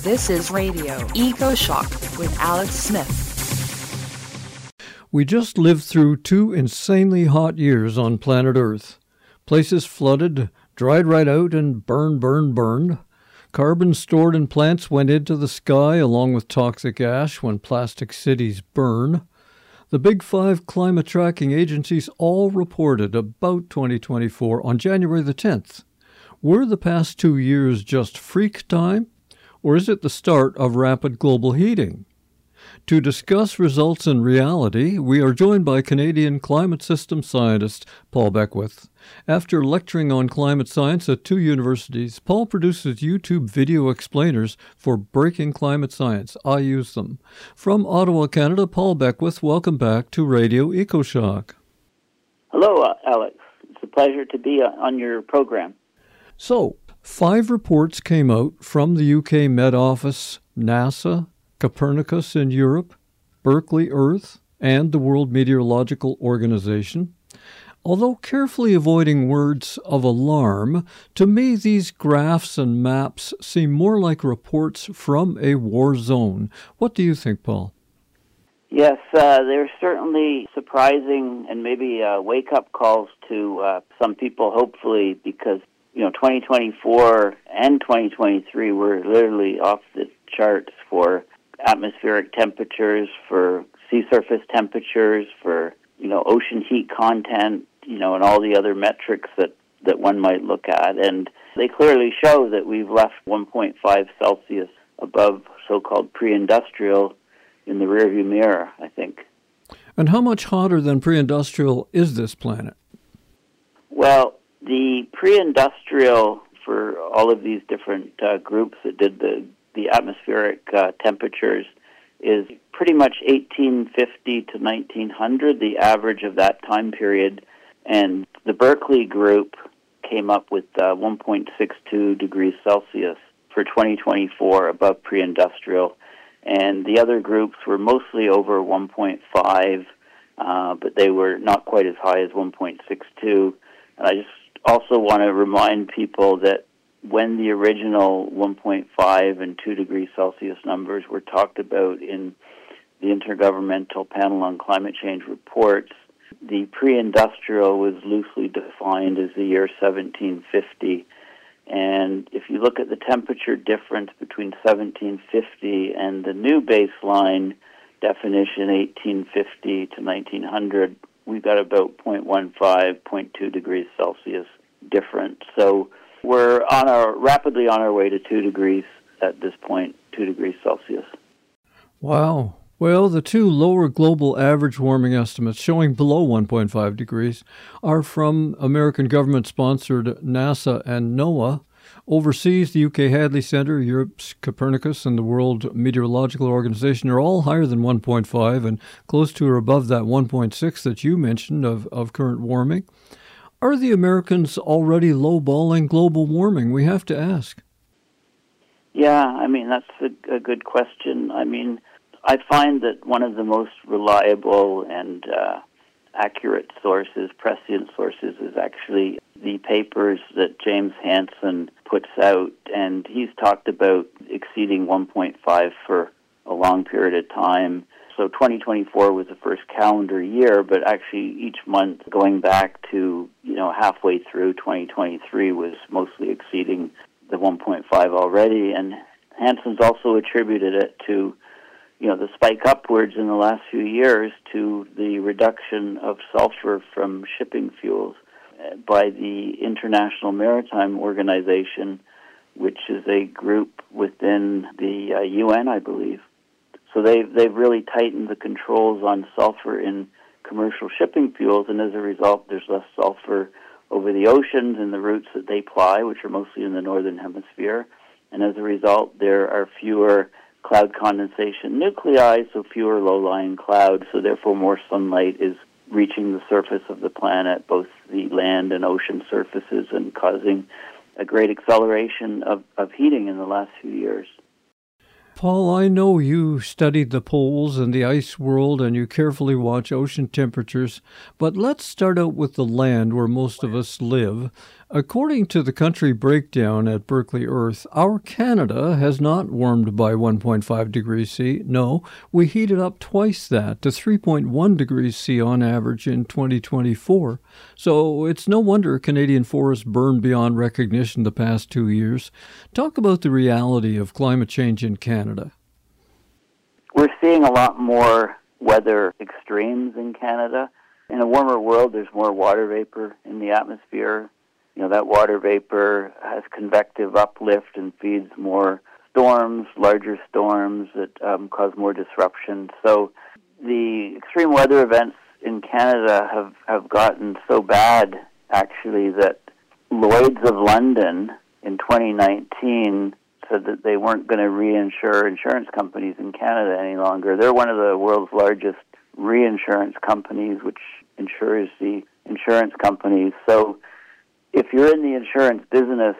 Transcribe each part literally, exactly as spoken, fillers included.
This is Radio Eco Shock with Alex Smith. We just lived through two insanely hot years on planet Earth. Places flooded, dried right out, and burned, burned, burned. Carbon stored in plants went into the sky along with toxic ash when plastic cities burn. The big five climate tracking agencies all reported about twenty twenty-four on January the tenth. Were the past two years just freak time, or is it the start of rapid global heating? To discuss results in reality, we are joined by Canadian climate system scientist Paul Beckwith. After lecturing on climate science at two universities, Paul produces YouTube video explainers for Breaking Climate Science. I use them. From Ottawa, Canada, Paul Beckwith, welcome back to Radio EcoShock. Hello, uh, Alex. It's a pleasure to be uh, on your program. So, five reports came out from the U K Met Office, NASA, Copernicus in Europe, Berkeley Earth, and the World Meteorological Organization. Although carefully avoiding words of alarm, to me these graphs and maps seem more like reports from a war zone. What do you think, Paul? Yes, uh, they're certainly surprising and maybe uh, wake-up calls to uh, some people, hopefully, because you know, twenty twenty-four and twenty twenty-three were literally off the charts for atmospheric temperatures, for sea surface temperatures, for, you know, ocean heat content, you know, and all the other metrics that, that one might look at. And they clearly show that we've left one point five Celsius above so-called pre-industrial in the rearview mirror, I think. And how much hotter than pre-industrial is this planet? Well, the pre-industrial, for all of these different uh, groups that did the, the atmospheric uh, temperatures, is pretty much eighteen fifty to nineteen hundred, the average of that time period. And the Berkeley group came up with uh, one point six two degrees Celsius for twenty twenty-four above pre-industrial. And the other groups were mostly over one point five, uh, but they were not quite as high as one point six two. And I just also want to remind people that when the original one point five and two degrees Celsius numbers were talked about in the Intergovernmental Panel on Climate Change reports, the pre-industrial was loosely defined as the year seventeen fifty. And if you look at the temperature difference between seventeen fifty and the new baseline definition, eighteen fifty to nineteen hundred, we've got about zero point one five, zero point two degrees Celsius difference. So we're on our rapidly on our way to two degrees at this point, two degrees Celsius. Wow. Well, the two lower global average warming estimates showing below one point five degrees are from American government-sponsored NASA and NOAA. Overseas, the U K Hadley Centre, Europe's Copernicus, and the World Meteorological Organization are all higher than one point five and close to or above that one point six that you mentioned of, of current warming. Are the Americans already lowballing global warming? We have to ask. Yeah, I mean, that's a, a good question. I mean, I find that one of the most reliable and uh, accurate sources, prescient sources, is actually the papers that James Hansen puts out, and he's talked about exceeding one point five for a long period of time. So twenty twenty-four was the first calendar year, but actually each month going back to, you know, halfway through twenty twenty-three was mostly exceeding the one point five already, and Hansen's also attributed it to, you know, the spike upwards in the last few years to the reduction of sulfur from shipping fuels by the International Maritime Organization, which is a group within the uh, U N, I believe. So they've, they've really tightened the controls on sulfur in commercial shipping fuels, and as a result, there's less sulfur over the oceans and the routes that they ply, which are mostly in the northern hemisphere. And as a result, there are fewer cloud condensation nuclei, so fewer low-lying clouds, so therefore more sunlight is reaching the surface of the planet, both the land and ocean surfaces, and causing a great acceleration of, of heating in the last few years. Paul, I know you studied the poles and the ice world and you carefully watch ocean temperatures, but let's start out with the land where most of us live. According to the country breakdown at Berkeley Earth, our Canada has not warmed by one point five degrees C. No, we heated up twice that, to three point one degrees C on average in twenty twenty-four. So it's no wonder Canadian forests burned beyond recognition the past two years. Talk about the reality of climate change in Canada. We're seeing a lot more weather extremes in Canada. In a warmer world, there's more water vapor in the atmosphere. You know, that water vapor has convective uplift and feeds more storms, larger storms that um, cause more disruption. So the extreme weather events in Canada have, have gotten so bad, actually, that Lloyd's of London in twenty nineteen said that they weren't going to reinsure insurance companies in Canada any longer. They're one of the world's largest reinsurance companies, which insures the insurance companies. So if you're in the insurance business,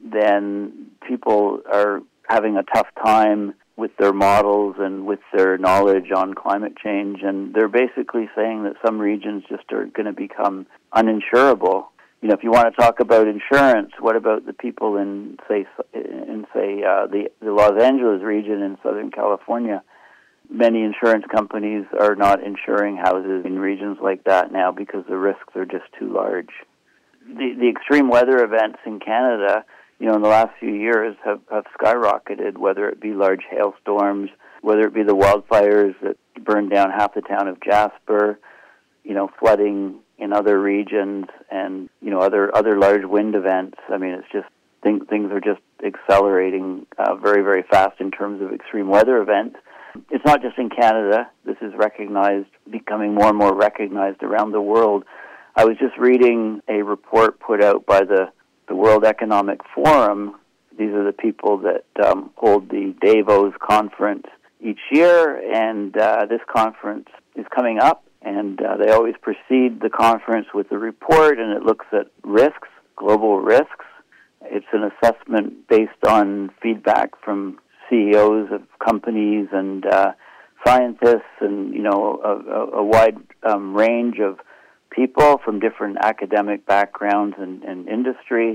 then people are having a tough time with their models and with their knowledge on climate change, and they're basically saying that some regions just are going to become uninsurable. You know, if you want to talk about insurance, what about the people in, say, in say uh, the the Los Angeles region in Southern California? Many insurance companies are not insuring houses in regions like that now because the risks are just too large. The, the extreme weather events in Canada, you know, in the last few years have, have skyrocketed, whether it be large hailstorms, whether it be the wildfires that burned down half the town of Jasper, you know, flooding in other regions, and, you know, other other large wind events. I mean, it's just, things, things are just accelerating uh, very, very fast in terms of extreme weather events. It's not just in Canada. This is recognized, becoming more and more recognized around the world. I was just reading a report put out by the, the World Economic Forum. These are the people that um, hold the Davos conference each year, and uh, this conference is coming up, and uh, they always precede the conference with a report, and it looks at risks, global risks. It's an assessment based on feedback from C E Os of companies and uh, scientists, and, you know, a, a, a wide um, range of people from different academic backgrounds and, and industry,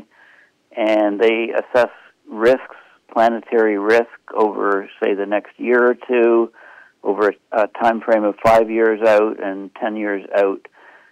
and they assess risks, planetary risk, over, say, the next year or two, over a time frame of five years out and ten years out.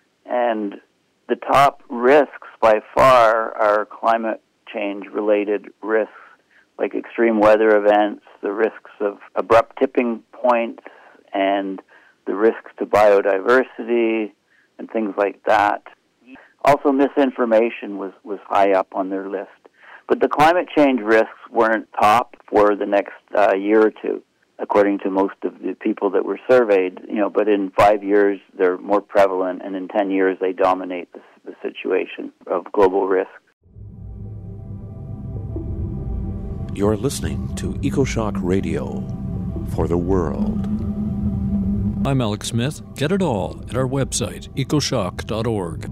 And the top risks by far are climate change-related risks, like extreme weather events, the risks of abrupt tipping points, and the risks to biodiversity, and things like that. Also, misinformation was, was high up on their list. But the climate change risks weren't top for the next uh, year or two, according to most of the people that were surveyed. You know, but in five years, they're more prevalent, and in ten years, they dominate the, the situation of global risk. You're listening to EcoShock Radio for the world. I'm Alex Smith. Get it all at our website, ecoshock dot org.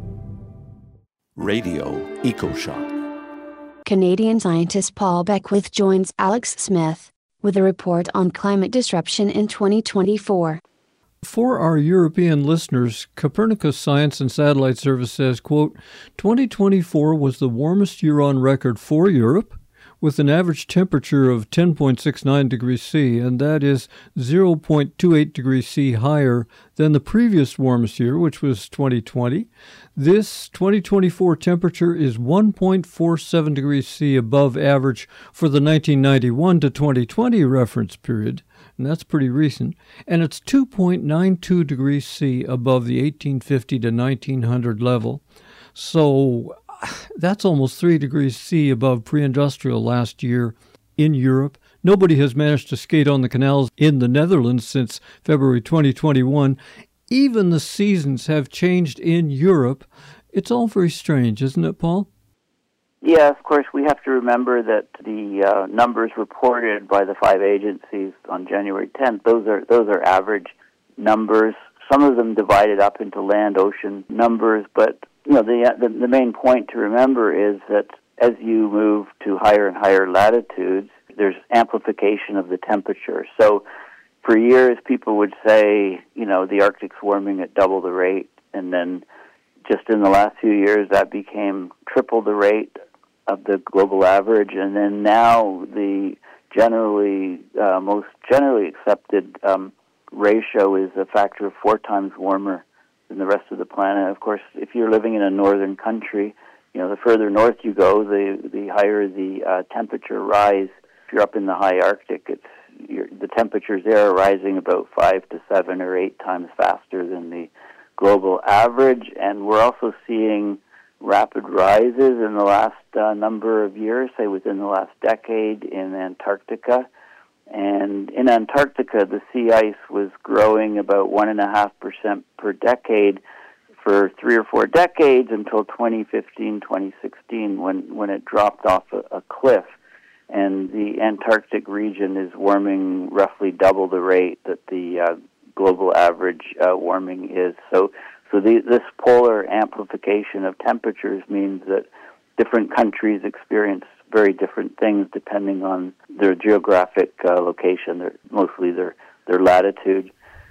Radio EcoShock. Canadian scientist Paul Beckwith joins Alex Smith with a report on climate disruption in twenty twenty-four. For our European listeners, Copernicus Science and Satellite Service says, quote, twenty twenty-four was the warmest year on record for Europe, with an average temperature of ten point six nine degrees C, and that is zero point two eight degrees C higher than the previous warmest year, which was twenty twenty. This twenty twenty-four temperature is one point four seven degrees C above average for the nineteen ninety-one to twenty twenty reference period, and that's pretty recent, and it's two point nine two degrees C above the eighteen fifty to nineteen hundred level. So that's almost three degrees C above pre-industrial last year in Europe. Nobody has managed to skate on the canals in the Netherlands since February twenty twenty-one. Even the seasons have changed in Europe. It's all very strange, isn't it, Paul? Yeah, of course, we have to remember that the uh, numbers reported by the five agencies on January tenth, those are those are average numbers. Some of them divided up into land-ocean numbers, but you know, the, the the main point to remember is that as you move to higher and higher latitudes, there's amplification of the temperature. So for years, people would say, you know, the Arctic's warming at double the rate, and then just in the last few years, that became triple the rate of the global average, and then now the generally uh, most generally accepted um, ratio is a factor of four times warmer than the rest of the planet. Of course, if you're living in a northern country, you know, the further north you go, the the higher the uh, temperature rise. If you're up in the high Arctic, it's you're, the temperatures there are rising about five to seven or eight times faster than the global average, and we're also seeing rapid rises in the last uh, number of years, say within the last decade in Antarctica. And in Antarctica, the sea ice was growing about one and a half percent per decade for three or four decades until twenty fifteen, twenty sixteen, when, when it dropped off a, a cliff. And the Antarctic region is warming roughly double the rate that the uh, global average uh, warming is. So, so the, this polar amplification of temperatures means that different countries experience very different things depending on their geographic uh, location, their, mostly their, their latitude.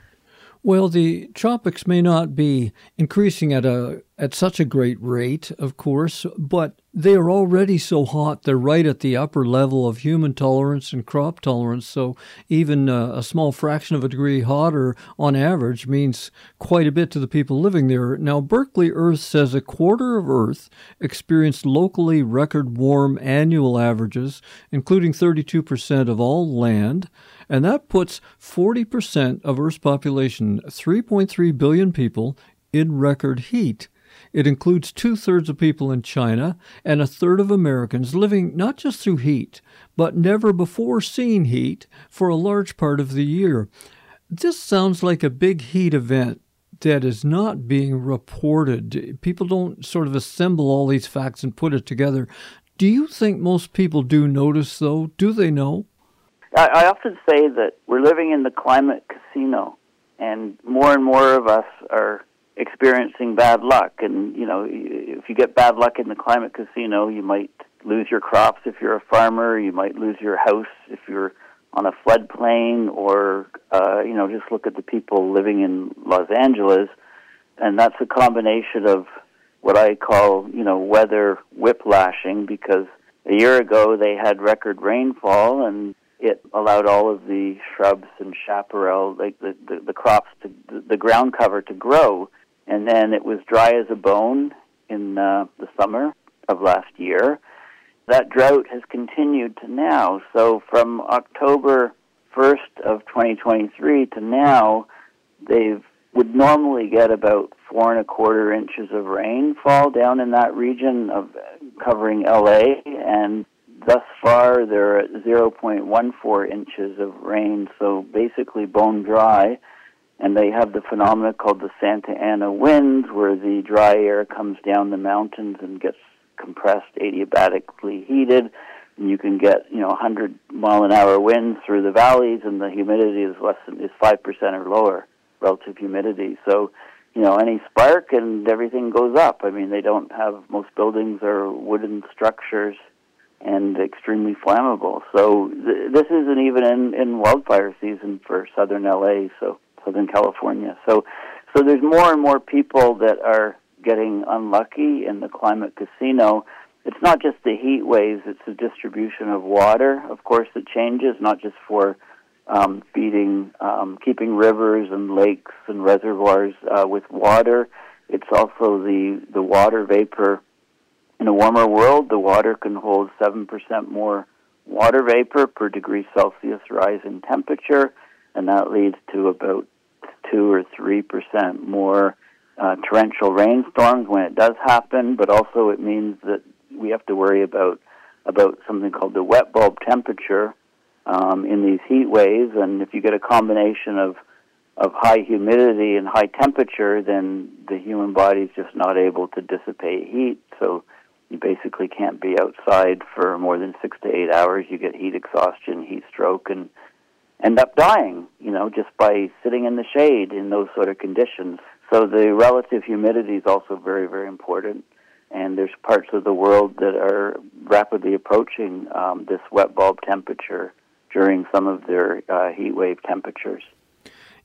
Well, the tropics may not be increasing at a at such a great rate, of course, but they are already so hot. They're right at the upper level of human tolerance and crop tolerance, so even uh, a small fraction of a degree hotter on average means quite a bit to the people living there. Now, Berkeley Earth says a quarter of Earth experienced locally record warm annual averages, including thirty-two percent of all land, and that puts forty percent of Earth's population, three point three billion people, in record heat. It includes two-thirds of people in China and a third of Americans living not just through heat, but never before seen heat for a large part of the year. This sounds like a big heat event that is not being reported. People don't sort of assemble all these facts and put it together. Do you think most people do notice, though? Do they know? I, I often say that we're living in the climate casino, and more and more of us are experiencing bad luck. And, you know, if you get bad luck in the climate casino, you might lose your crops if you're a farmer, you might lose your house if you're on a floodplain, or, uh, you know, just look at the people living in Los Angeles. And that's a combination of what I call, you know, weather whiplashing, because a year ago they had record rainfall, and it allowed all of the shrubs and chaparral, like the, the, the crops, to the, the ground cover to grow. And then it was dry as a bone in uh, the summer of last year. That drought has continued to now. So from October first of twenty twenty-three to now, they would normally get about four and a quarter inches of rainfall down in that region of covering L A, and thus far they're at zero point one four inches of rain, so basically bone dry. And they have the phenomena called the Santa Ana winds, where the dry air comes down the mountains and gets compressed, adiabatically heated, and you can get, you know, one hundred mile an hour winds through the valleys, and the humidity is less than is five percent or lower, relative humidity. So, you know, any spark and everything goes up. I mean, they don't have, most buildings are wooden structures and extremely flammable. So th- this isn't even in, in wildfire season for southern L A, so Southern California. So so there's more and more people that are getting unlucky in the climate casino. It's not just the heat waves, it's the distribution of water, of course, that changes, not just for um, feeding, um, keeping rivers and lakes and reservoirs uh, with water. It's also the, the water vapor. In a warmer world, the water can hold seven percent more water vapor per degree Celsius rise in temperature, and that leads to about two or three percent more uh, torrential rainstorms when it does happen. But also it means that we have to worry about about something called the wet bulb temperature um, in these heat waves. And if you get a combination of of high humidity and high temperature, then the human body is just not able to dissipate heat. So you basically can't be outside for more than six to eight hours. You get heat exhaustion, heat stroke, and end up dying, you know, just by sitting in the shade in those sort of conditions. So the relative humidity is also very, very important. And there's parts of the world that are rapidly approaching um, this wet bulb temperature during some of their uh, heat wave temperatures.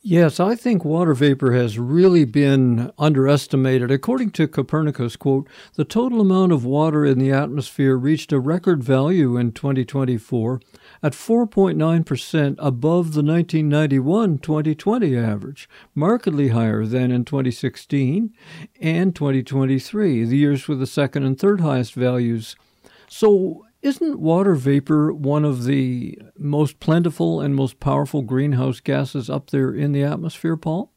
Yes, I think water vapor has really been underestimated. According to Copernicus, quote, the total amount of water in the atmosphere reached a record value in twenty twenty-four at four point nine percent above the nineteen ninety-one twenty twenty average, markedly higher than in twenty sixteen and twenty twenty-three, the years with the second and third highest values. So, isn't water vapor one of the most plentiful and most powerful greenhouse gases up there in the atmosphere, Paul?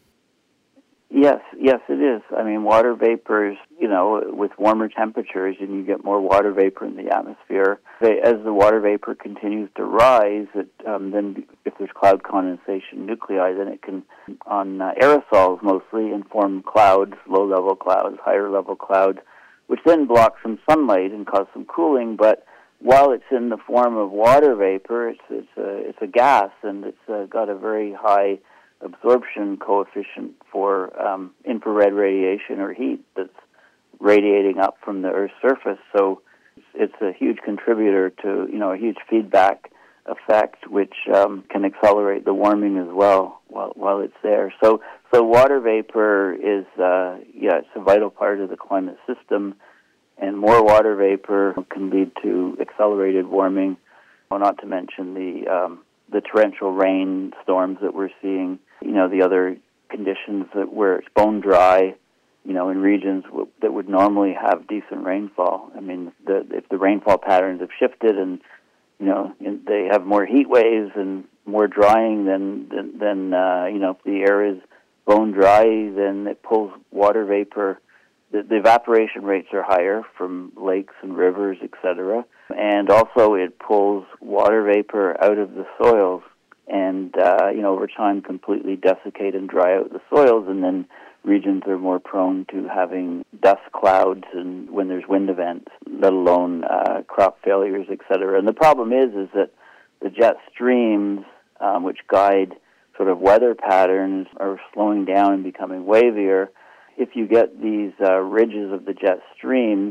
Yes, yes, it is. I mean, water vapors, you know, with warmer temperatures, and you get more water vapor in the atmosphere. They, as the water vapor continues to rise, it, um, then if there's cloud condensation nuclei, then it can, on uh, aerosols mostly, and form clouds, low-level clouds, higher-level clouds, which then block some sunlight and cause some cooling. But while it's in the form of water vapor, it's it's a it's a gas, and it's uh, got a very high absorption coefficient for um, infrared radiation or heat that's radiating up from the Earth's surface. So it's a huge contributor to, you know, a huge feedback effect, which um, can accelerate the warming as well while while it's there. So so water vapor is uh, yeah, it's a vital part of the climate system, and more water vapor can lead to accelerated warming. Well, not to mention the um, the torrential rain storms that we're seeing. You know, the other conditions that where it's bone dry, you know, in regions w- that would normally have decent rainfall. I mean, the, if the rainfall patterns have shifted and, you know, they have more heat waves and more drying, then, then, then uh, you know, if the air is bone dry, then it pulls water vapor. The, the evaporation rates are higher from lakes and rivers, et cetera. And also it pulls water vapor out of the soils and, uh, you know, over time completely desiccate and dry out the soils, and then regions are more prone to having dust clouds and when there's wind events, let alone uh, crop failures, et cetera. And the problem is, is that the jet streams, um, which guide sort of weather patterns, are slowing down and becoming wavier. If you get these uh, ridges of the jet streams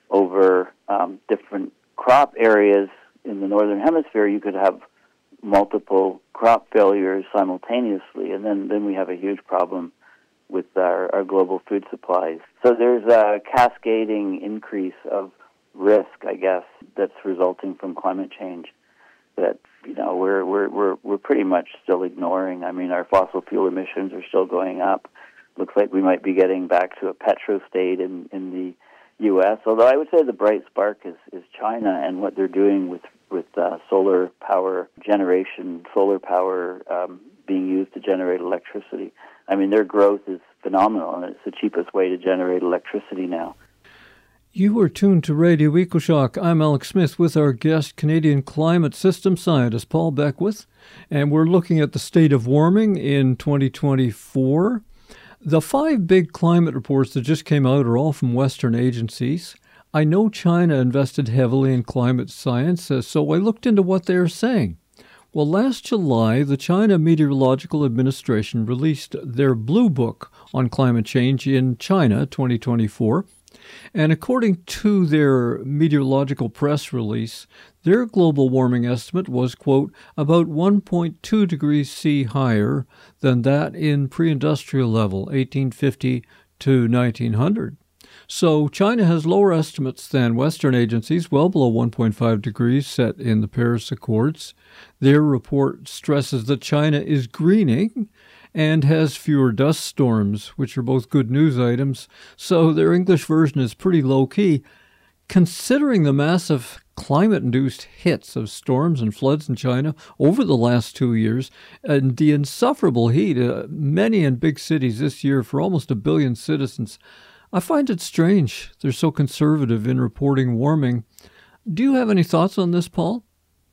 over um, different crop areas in the northern hemisphere, you could have multiple crop failures simultaneously, and then, then we have a huge problem with our, our global food supplies. So there's a cascading increase of risk, I guess, that's resulting from climate change that, you know, we're we're we're we're pretty much still ignoring. I mean, our fossil fuel emissions are still going up. Looks like we might be getting back to a petro state in, in the U S, although I would say the bright spark is, is China and what they're doing with, with uh, solar power generation, solar power um, being used to generate electricity. I mean, their growth is phenomenal, and it's the cheapest way to generate electricity now. You are tuned to Radio EcoShock. I'm Alex Smith with our guest, Canadian climate system scientist Paul Beckwith, and we're looking at the state of warming in twenty twenty-four. The five big climate reports that just came out are all from Western agencies. I know China invested heavily in climate science, so I looked into what they're saying. Well, last July, the China Meteorological Administration released their Blue Book on climate change in China twenty twenty-four. And according to their meteorological press release, their global warming estimate was, quote, about one point two degrees C higher than that in pre-industrial level, eighteen fifty to nineteen hundred. So China has lower estimates than Western agencies, well below one point five degrees set in the Paris Accords. Their report stresses that China is greening and has fewer dust storms, which are both good news items, so their English version is pretty low-key. Considering the massive climate-induced hits of storms and floods in China over the last two years, and the insufferable heat, uh, many in big cities this year for almost a billion citizens, I find it strange they're so conservative in reporting warming. Do you have any thoughts on this, Paul?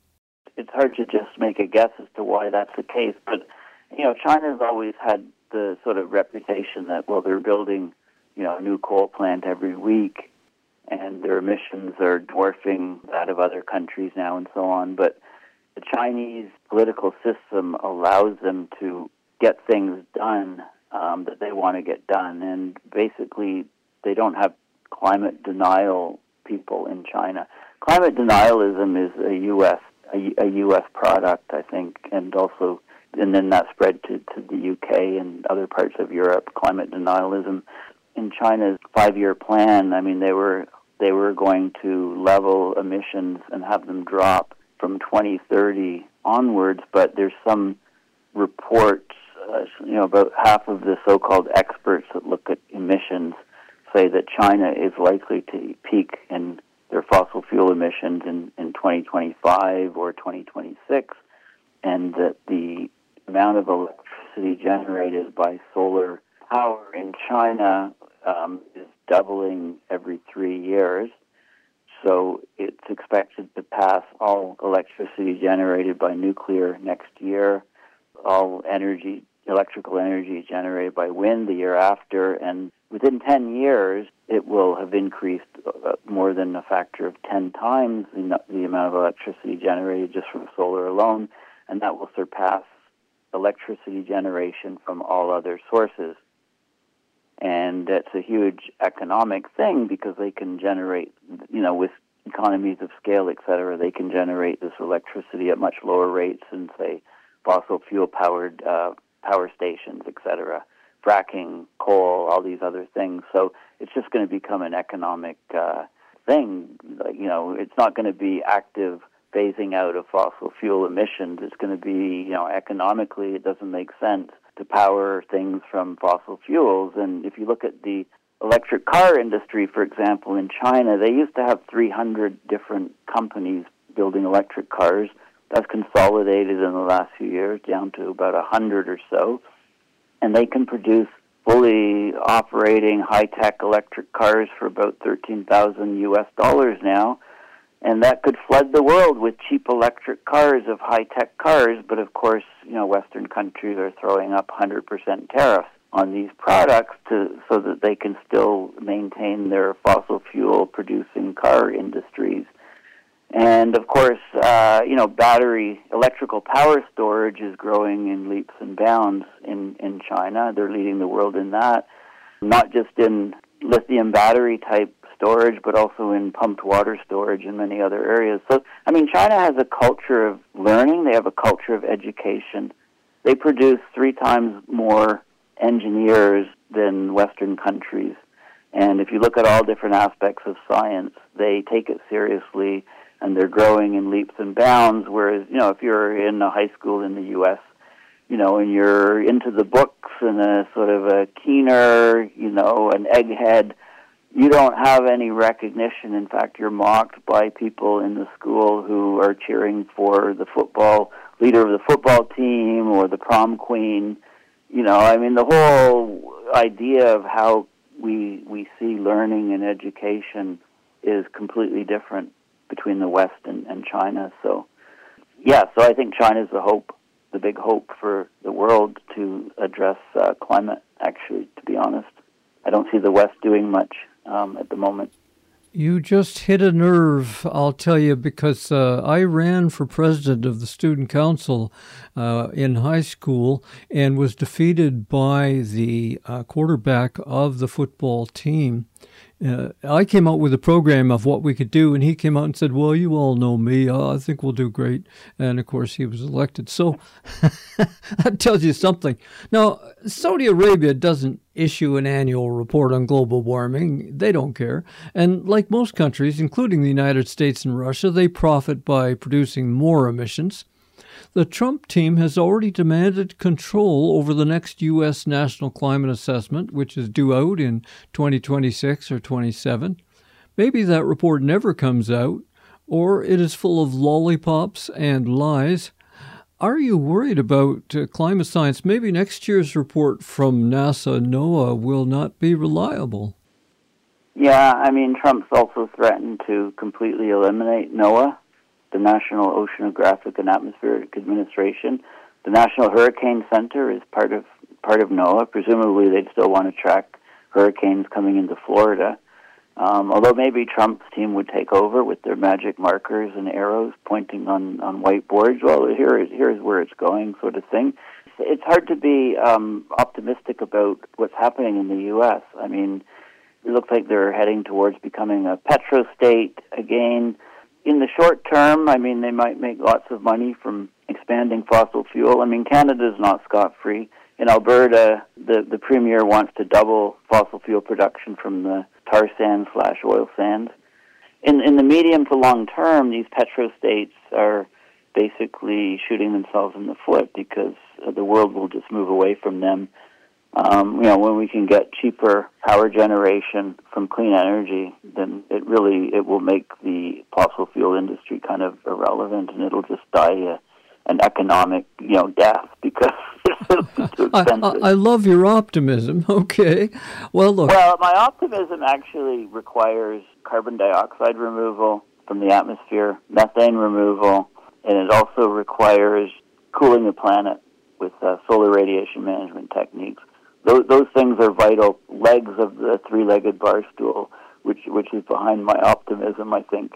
It's hard to just make a guess as to why that's the case, but you know, China's always had the sort of reputation that, well, they're building, you know, a new coal plant every week, and their emissions are dwarfing that of other countries now and so on. But the Chinese political system allows them to get things done um, that they want to get done. And basically, they don't have climate denial people in China. Climate denialism is a U S a, a U S product, I think, and also and then that spread to, to the U K and other parts of Europe, climate denialism. In China's five-year plan, I mean, they were they were going to level emissions and have them drop from twenty thirty onwards, but there's some reports, uh, you know, about half of the so-called experts that look at emissions say that China is likely to peak in their fossil fuel emissions in, in twenty twenty-five or twenty twenty-six, and that the amount of electricity generated by solar power in China um, is doubling every three years. So it's expected to pass all electricity generated by nuclear next year, all energy, electrical energy generated by wind the year after, and within ten years, it will have increased uh, more than a factor of ten times the, the amount of electricity generated just from solar alone, and that will surpass electricity generation from all other sources. And that's a huge economic thing because they can generate, you know, with economies of scale, et cetera, they can generate this electricity at much lower rates than, say, fossil fuel-powered uh, power stations, et cetera, fracking, coal, all these other things. So it's just going to become an economic uh, thing. You know, it's not going to be active phasing out of fossil fuel emissions. It's going to be, you know, economically it doesn't make sense to power things from fossil fuels. And if you look at the electric car industry, for example, in China, they used to have three hundred different companies building electric cars. That's consolidated in the last few years down to about one hundred or so. And they can produce fully operating high-tech electric cars for about thirteen thousand U S dollars now. And that could flood the world with cheap electric cars of high-tech cars. But of course, you know, Western countries are throwing up one hundred percent tariffs on these products to so that they can still maintain their fossil fuel-producing car industries. And of course, uh, you know, battery electrical power storage is growing in leaps and bounds in, in China. They're leading the world in that, not just in lithium battery type storage, but also in pumped water storage in many other areas. So, I mean, China has a culture of learning. They have a culture of education. They produce three times more engineers than Western countries. And if you look at all different aspects of science, they take it seriously, and they're growing in leaps and bounds, whereas, you know, if you're in a high school in the U S, you know, and you're into the books and a sort of a keener, you know, an egghead, you don't have any recognition. In fact, you're mocked by people in the school who are cheering for the football leader of the football team or the prom queen. You know, I mean, the whole idea of how we we see learning and education is completely different between the West and, and China. So, yeah, so I think China's the hope, the big hope for the world to address uh, climate, actually, to be honest. I don't see the West doing much um, at the moment. You just hit a nerve, I'll tell you, because uh, I ran for president of the student council uh, in high school and was defeated by the uh, quarterback of the football team. Uh, I came out with a program of what we could do, and he came out and said, well, you all know me. Uh, I think we'll do great. And, of course, he was elected. So that tells you something. Now, Saudi Arabia doesn't issue an annual report on global warming. They don't care. And like most countries, including the United States and Russia, they profit by producing more emissions. The Trump team has already demanded control over the next U S National Climate Assessment, which is due out in twenty twenty-six or twenty-seven. Maybe that report never comes out, or it is full of lollipops and lies. Are you worried about uh, climate science? Maybe next year's report from NASA NOAA will not be reliable. Yeah, I mean, Trump's also threatened to completely eliminate NOAA, the National Oceanographic and Atmospheric Administration. The National Hurricane Center is part of part of NOAA. Presumably, they'd still want to track hurricanes coming into Florida. Um, although maybe Trump's team would take over with their magic markers and arrows pointing on, on whiteboards. Well, here is here's where it's going, sort of thing. It's hard to be um, optimistic about what's happening in the U S. I mean, it looks like they're heading towards becoming a petrostate again. In the short term, I mean, they might make lots of money from expanding fossil fuel. I mean, Canada's not scot-free. In Alberta, the, the Premier wants to double fossil fuel production from the tar sands slash oil sands. In, in the medium to long term, these petrostates are basically shooting themselves in the foot because the world will just move away from them. Um, you know, when we can get cheaper power generation from clean energy, then it really, it will make the fossil fuel industry kind of irrelevant, and it'll just die a, an economic, you know, death because it's too expensive. I, I, I love your optimism. Okay. Well, look. Well, my optimism actually requires carbon dioxide removal from the atmosphere, methane removal, and it also requires cooling the planet with uh, solar radiation management techniques. Those, those things are vital legs of the three-legged bar stool, which which is behind my optimism, I think.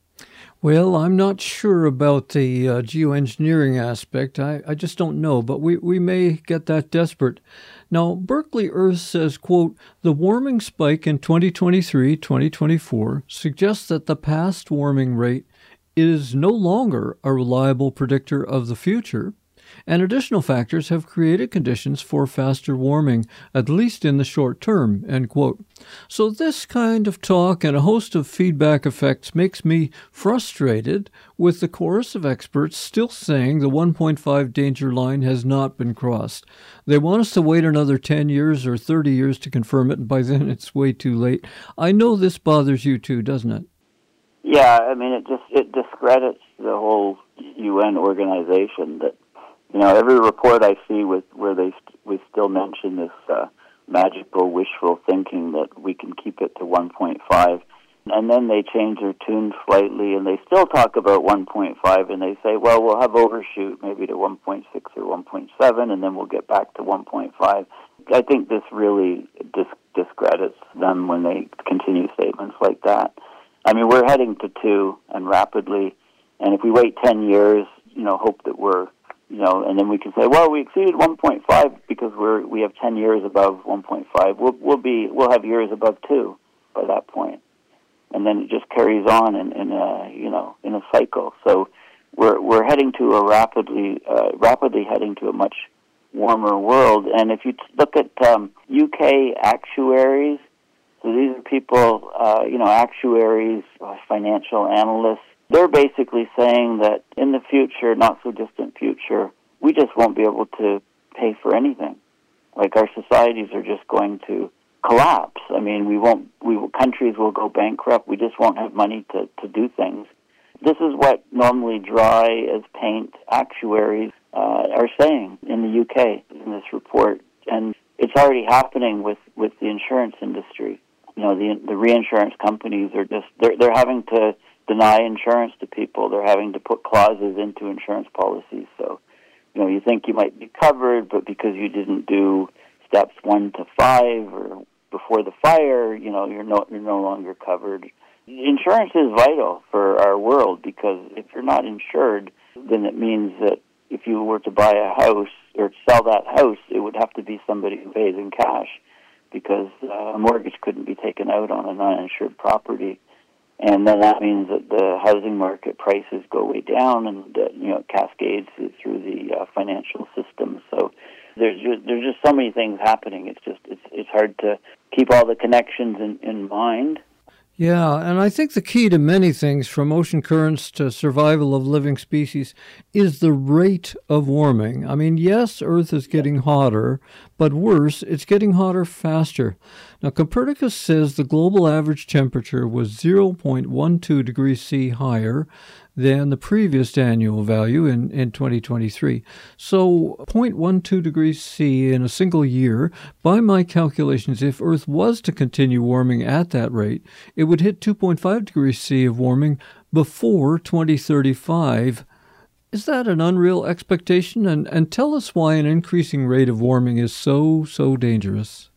Well, I'm not sure about the uh, geoengineering aspect. I, I just don't know, but we, we may get that desperate. Now, Berkeley Earth says, quote, the warming spike in twenty twenty-three twenty twenty-four suggests that the past warming rate is no longer a reliable predictor of the future, and additional factors have created conditions for faster warming, at least in the short term, end quote. So this kind of talk and a host of feedback effects makes me frustrated with the chorus of experts still saying the one point five danger line has not been crossed. They want us to wait another ten years or thirty years to confirm it, and by then it's way too late. I know this bothers you too, doesn't it? Yeah, I mean, it just it discredits the whole U N organization. That, you know, every report I see with where they st- we still mention this uh, magical wishful thinking that we can keep it to one point five, and then they change their tune slightly, and they still talk about one point five, and they say, well, we'll have overshoot maybe to one point six or one point seven, and then we'll get back to one point five. I think this really dis- discredits them when they continue statements like that. I mean, we're heading to two and rapidly, and if we wait ten years, you know, hope that we're, you know, and then we can say, well, we exceeded one point five because we're we have ten years above one point five. We'll we'll be we'll have years above two by that point, and then it just carries on in, in a you know in a cycle. So we're we're heading to a rapidly uh, rapidly heading to a much warmer world. And if you t- look at um, U K actuaries. So these are people, uh, you know, actuaries, uh, financial analysts. They're basically saying that in the future, not so distant future, we just won't be able to pay for anything. Like our societies are just going to collapse. I mean, we won't. We will, countries will go bankrupt. We just won't have money to, to do things. This is what normally dry as paint actuaries uh, are saying in the U K in this report, and it's already happening with, with the insurance industry. You know, the the reinsurance companies are just, they're, they're having to deny insurance to people. They're having to put clauses into insurance policies. So, you know, you think you might be covered, but because you didn't do steps one to five or before the fire, you know, you're no, you're no longer covered. Insurance is vital for our world because if you're not insured, then it means that if you were to buy a house or sell that house, it would have to be somebody who pays in cash, because uh, a mortgage couldn't be taken out on an uninsured property. And then that means that the housing market prices go way down, and uh, you know, it cascades through the uh, financial system. So there's just, there's just so many things happening. It's just it's it's hard to keep all the connections in, in mind. Yeah, and I think the key to many things, from ocean currents to survival of living species, is the rate of warming. I mean, yes, Earth is getting hotter, but worse, it's getting hotter faster. Now, Copernicus says the global average temperature was zero point one two degrees C higher than the previous annual value in, in twenty twenty-three. So zero point one two degrees C in a single year, by my calculations, if Earth was to continue warming at that rate, it would hit two point five degrees C of warming before twenty thirty-five. Is that an unreal expectation? And, and tell us why an increasing rate of warming is so, so dangerous.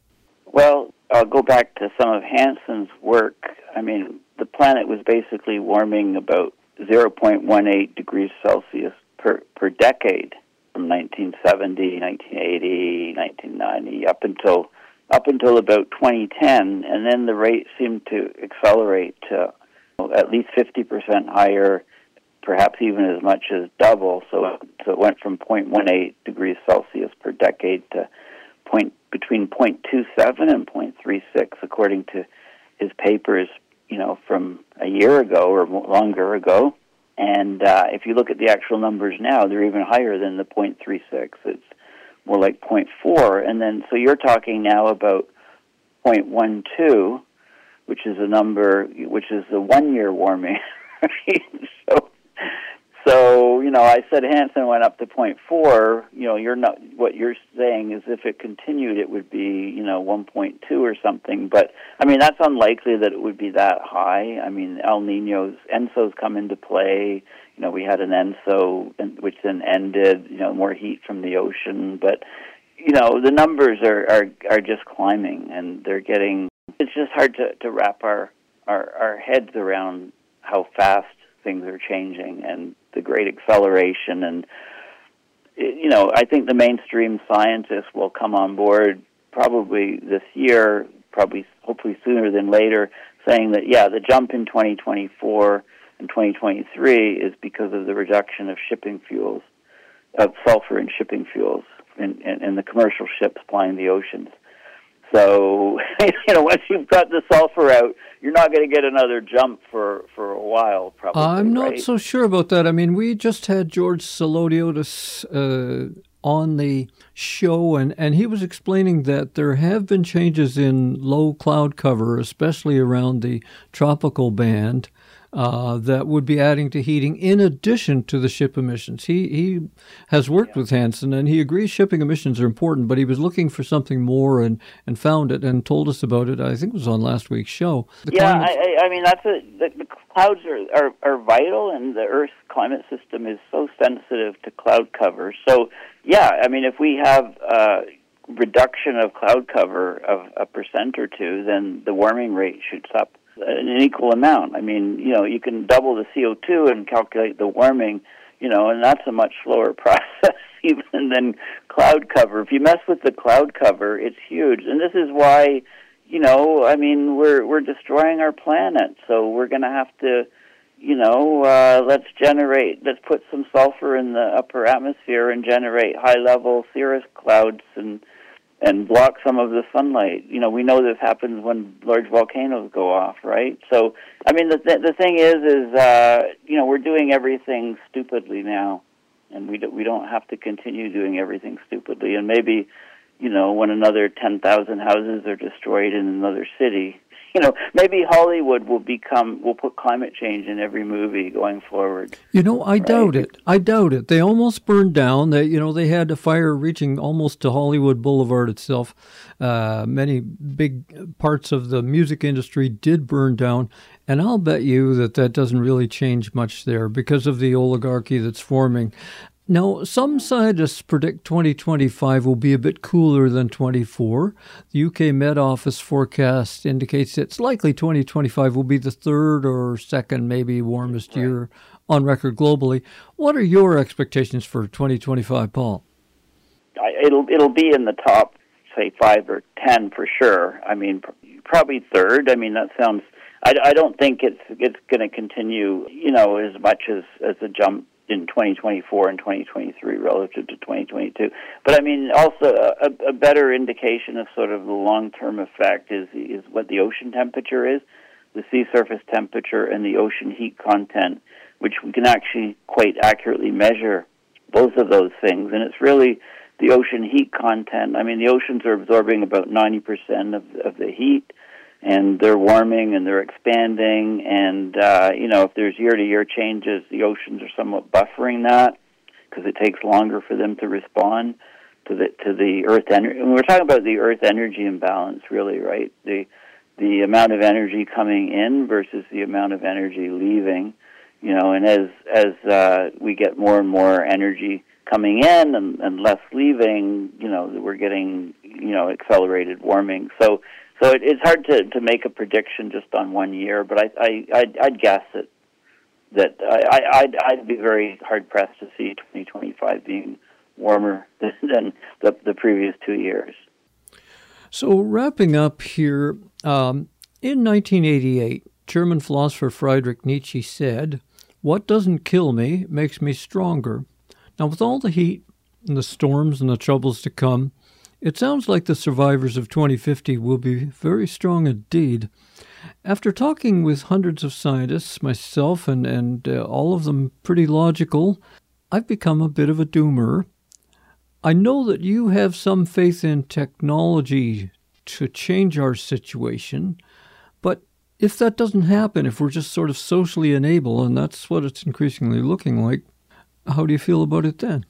Well, I'll go back to some of Hansen's work. I mean, the planet was basically warming about zero point one eight degrees Celsius per, per decade from nineteen seventy, nineteen eighty, nineteen ninety, up until up until about twenty ten, and then the rate seemed to accelerate to at least fifty percent higher perhaps even as much as double. So, so it went from zero point one eight degrees Celsius per decade to point between zero point two seven and zero point three six, according to his papers, you know, from a year ago or longer ago. And uh, if you look at the actual numbers now, they're even higher than the zero point three six. It's more like zero point four. And then, so you're talking now about zero point one two, which is a number, which is the one-year warming. Right? So, so, you know, I said Hansen went up to zero point four. You know, you're not, what you're saying is if it continued, it would be, you know, one point two or something. But, I mean, that's unlikely that it would be that high. I mean, El Nino's, ENSO's come into play. You know, we had an ENSO, which then ended, you know, more heat from the ocean. But, you know, the numbers are, are, are just climbing, and they're getting, it's just hard to, to wrap our, our, our heads around how fast things are changing and the great acceleration. And, you know, I think the mainstream scientists will come on board probably this year, probably hopefully sooner than later, saying that, yeah, the jump in twenty twenty-four and twenty twenty-three is because of the reduction of shipping fuels, of sulfur in shipping fuels in, in, in the commercial ships plying the oceans. So, you know, once you've got the sulfur out, you're not going to get another jump for, for a while, probably. I'm not right? so sure about that. I mean, we just had George Salodiotis uh, on the show, and, and he was explaining that there have been changes in low cloud cover, especially around the tropical band, uh, that would be adding to heating in addition to the ship emissions. He he has worked yeah. with Hansen, and he agrees shipping emissions are important, but he was looking for something more and, and found it and told us about it. I think it was on last week's show. The yeah, climate... I, I mean, that's a, the, the clouds are, are, are vital, and the Earth's climate system is so sensitive to cloud cover. So, yeah, I mean, if we have uh, reduction of cloud cover of a percent or two, then the warming rate shoots up an equal amount. I mean, you know, you can double the C O two and calculate the warming, you know, and that's a much slower process even than cloud cover. If you mess with the cloud cover, it's huge. And this is why, you know, I mean, we're we're destroying our planet. So we're going to have to, you know, uh, let's generate, let's put some sulfur in the upper atmosphere and generate high-level cirrus clouds and and block some of the sunlight. You know, we know this happens when large volcanoes go off, right? So, I mean, the th- the thing is, is uh, you know, we're doing everything stupidly now, and we do- we don't have to continue doing everything stupidly. And maybe, you know, when another ten thousand houses are destroyed in another city, you know, maybe Hollywood will become, will put climate change in every movie going forward. You know, I right? doubt it. I doubt it. They almost burned down. They, you know, they had a fire reaching almost to Hollywood Boulevard itself. Uh, many big parts of the music industry did burn down. And I'll bet you that that doesn't really change much there because of the oligarchy that's forming. Now, some scientists predict twenty twenty-five will be a bit cooler than twenty-four. The U K Met Office forecast indicates it's likely twenty twenty-five will be the third or second, maybe warmest right. year on record globally. What are your expectations for twenty twenty-five, Paul? It'll it'll be in the top, say, five or ten for sure. I mean, probably third. I mean, that sounds. I, I don't think it's it's going to continue, you know, as much as as a jump in twenty twenty-four and twenty twenty-three relative to twenty twenty-two. But I mean, also a, a better indication of sort of the long-term effect is is what the ocean temperature is, the sea surface temperature, and the ocean heat content, which we can actually quite accurately measure both of those things. And it's really the ocean heat content. I mean, the oceans are absorbing about ninety percent of, of the heat, and they're warming and they're expanding, and, uh, you know, if there's year-to-year changes, the oceans are somewhat buffering that because it takes longer for them to respond to the to the Earth energy. And we're talking about the Earth energy imbalance, really, right? The the amount of energy coming in versus the amount of energy leaving, you know, and as, as uh, we get more and more energy coming in and, and less leaving, you know, we're getting, you know, accelerated warming. So, So it, it's hard to, to make a prediction just on one year, but I, I, I'd, I'd guess that, that I, I'd, I'd be very hard-pressed to see twenty twenty-five being warmer than, than the, the previous two years. So wrapping up here, um, in nineteen eighty-eight, German philosopher Friedrich Nietzsche said, What doesn't kill me makes me stronger. Now, with all the heat and the storms and the troubles to come, it sounds like the survivors of twenty fifty will be very strong indeed. After talking with hundreds of scientists, myself, and, and uh, all of them pretty logical, I've become a bit of a doomer. I know that you have some faith in technology to change our situation, but if that doesn't happen, if we're just sort of socially enabled, and that's what it's increasingly looking like, how do you feel about it then?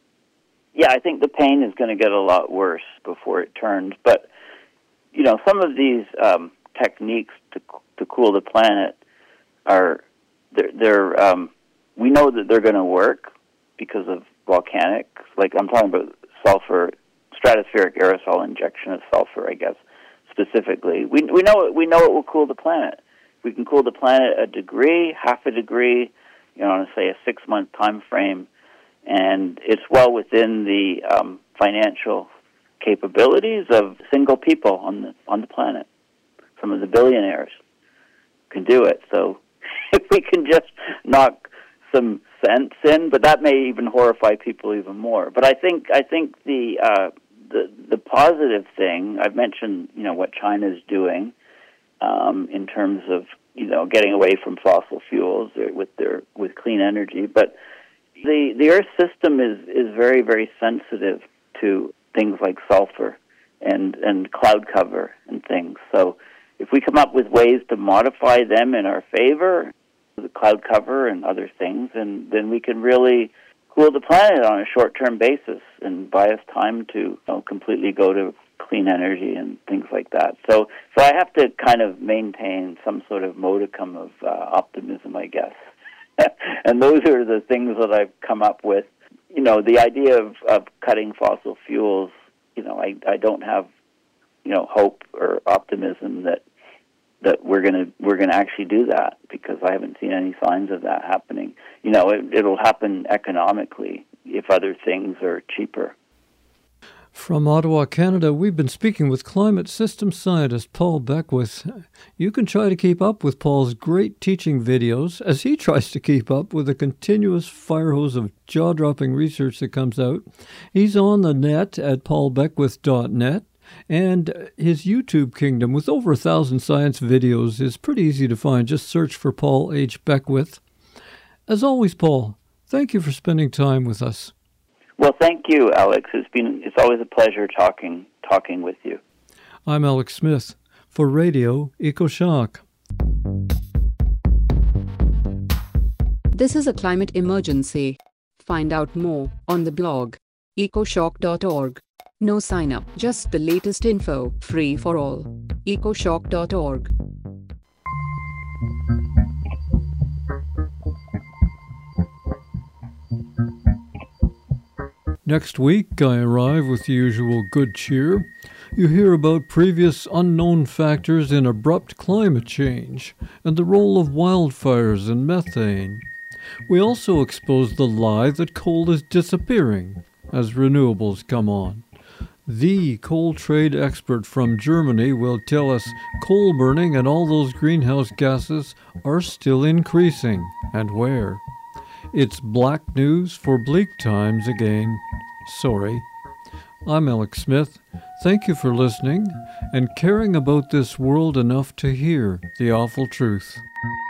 Yeah, I think the pain is going to get a lot worse before it turns. But, you know, some of these um, techniques to to cool the planet are, they're, they're um, we know that they're going to work because of volcanics. Like I'm talking about sulfur, stratospheric aerosol injection of sulfur, I guess, specifically. We we know it, we know it will cool the planet. We can cool the planet a degree, half a degree, you know, on, say, a six-month time frame. And it's well within the um, financial capabilities of single people on the on the planet. Some of the billionaires can do it. So if we can just knock some sense in, but that may even horrify people even more. But I think I think the uh, the the positive thing, I've mentioned, you know, what China's doing um, in terms of, you know, getting away from fossil fuels with their with clean energy, but The the Earth system is, is very, very sensitive to things like sulfur and, and cloud cover and things. So if we come up with ways to modify them in our favor, the cloud cover and other things, and then we can really cool the planet on a short-term basis and buy us time to, you know, completely go to clean energy and things like that. So so I have to kind of maintain some sort of modicum of uh, optimism, I guess. And those are the things that I've come up with. You know, the idea of, of cutting fossil fuels, you know, I, I don't have, you know, hope or optimism that that we're gonna we're gonna actually do that, because I haven't seen any signs of that happening. You know, it, it'll happen economically if other things are cheaper. From Ottawa, Canada, we've been speaking with climate system scientist Paul Beckwith. You can try to keep up with Paul's great teaching videos as he tries to keep up with a continuous fire hose of jaw-dropping research that comes out. He's on the net at paul beckwith dot net, and his YouTube kingdom with over a thousand science videos is pretty easy to find. Just search for Paul H. Beckwith. As always, Paul, thank you for spending time with us. Well, thank you, Alex. It's been it's always a pleasure talking talking with you. I'm Alex Smith for Radio EcoShock. This is a climate emergency. Find out more on the blog ecoshock dot org. No sign up, just the latest info, free for all. ecoshock dot org. Next week, I arrive with the usual good cheer. You hear about previous unknown factors in abrupt climate change and the role of wildfires and methane. We also expose the lie that coal is disappearing as renewables come on. The coal trade expert from Germany will tell us coal burning and all those greenhouse gases are still increasing, and where. It's black news for bleak times again. Sorry. I'm Alex Smith. Thank you for listening and caring about this world enough to hear the awful truth.